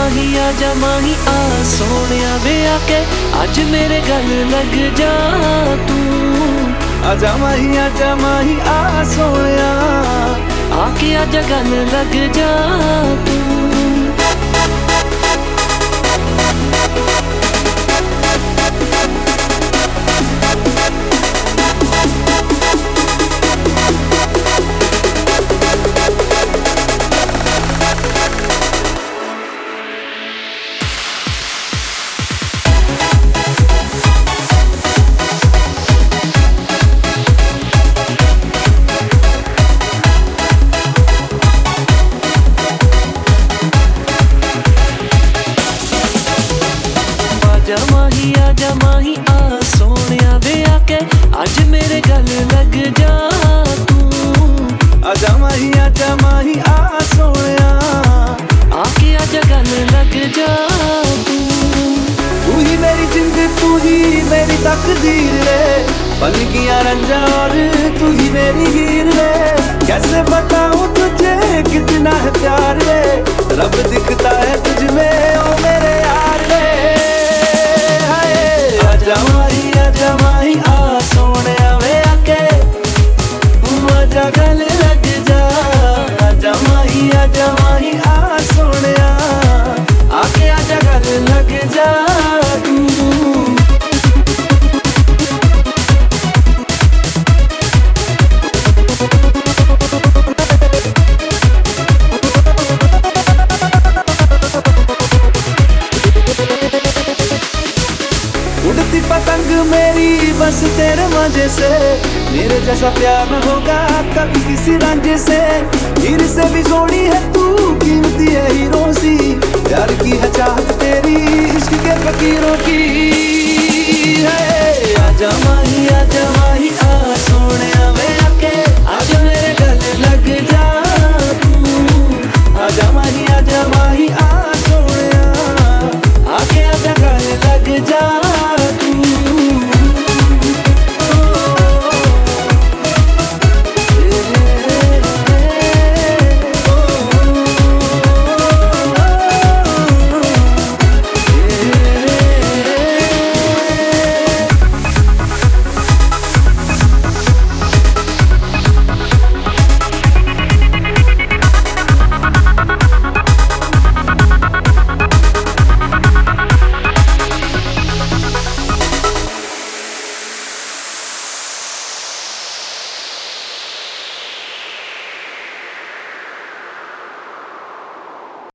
माही आ सोनिया वे आके अज मेरे गल लग जा तू। आजा माही आ सोनिया आके अज गल लग जा तू। आजा माही आ सोनिया वे आके अज मेरे गल लग जा तू। आजा माही आ सोनिया आके अज गल लग जा तू। तू ही मेरी जिंद तू ही मेरी तकदीर रे, पलकियां रंजा और तू ही मेरी हीर रे। कैसे बताऊं तुझे कितना है प्यार रे, रब दिखता है तुझ में ओ मेरे यार रे। आजा माही आ सोनिया वे आके मजा गल लग जा। आजा माही आ सोनिया आके आजा गल लग जा तू। उड़ती पतंग मेरी बस तेरे मजे से, मेरे जैसा प्यार न होगा कभी किसी रंज से। हीर से भी जोड़ी है तू, कीमती है हीरों सी, प्यार की